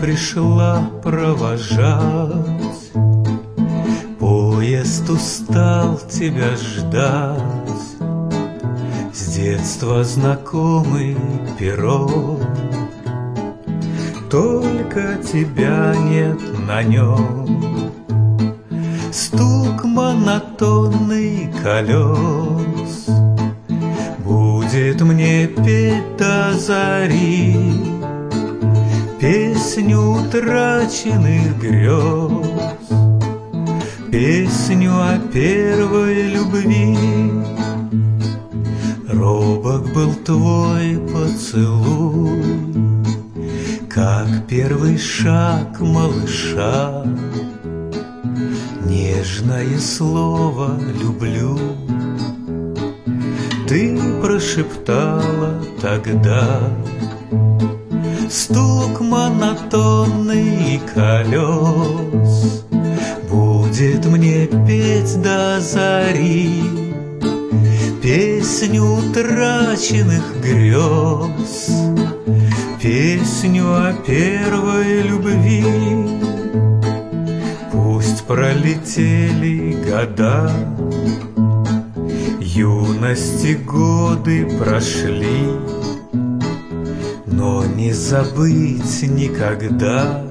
пришла провожать. Поезд устал тебя ждать. С детства знакомый перрон, только тебя нет на нем. Стук монотонный колес будет мне петь до зари песню утраченных грез, песню о первой любви. Робок был твой поцелуй, как первый шаг малыша. Нежное слово «люблю» ты прошептала тогда. Стук монотонный колес будет мне петь до зари песню утраченных грез, песню о первой любви. Пусть пролетели года, юности годы прошли, но не забыть никогда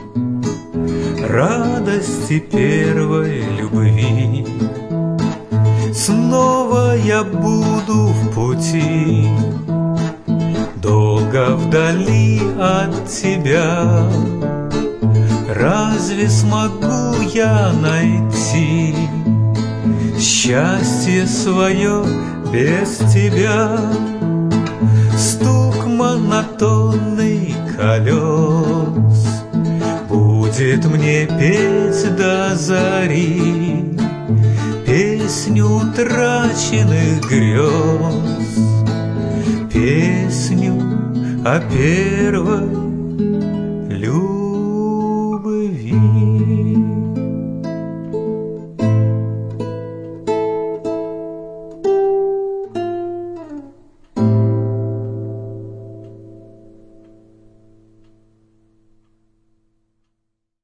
радости первой любви. Снова я буду в пути, долго вдали от тебя. Разве смогу я найти счастье свое без тебя? Стук монотонный колес будет мне петь до зари песню утраченных грез, песню о первой